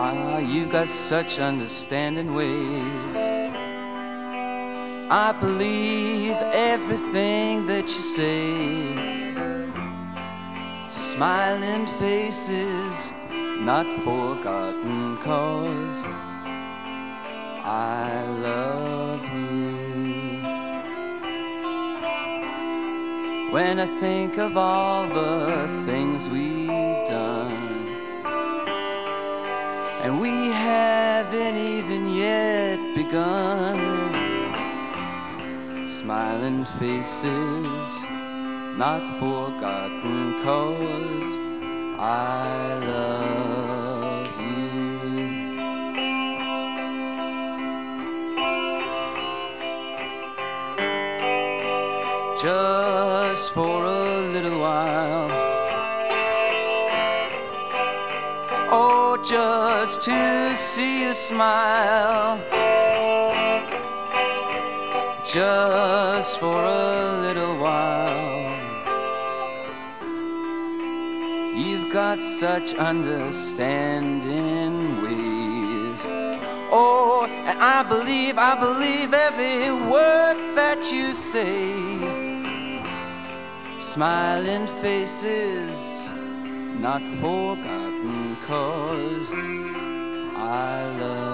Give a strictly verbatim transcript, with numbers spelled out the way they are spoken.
Ah, you've got such understanding ways. I believe everything that you say. Smiling faces, not forgotten, 'cause I love you. When I think of all the things we've done, and we haven't even yet begun. Smiling faces, not forgotten, 'cause I love you. Just for a little while, oh, just to see you smile. Just for a little while. You've got such understanding ways. Oh, and I believe, I believe every word that you say. Smiling faces, not forgotten, 'cause I love you.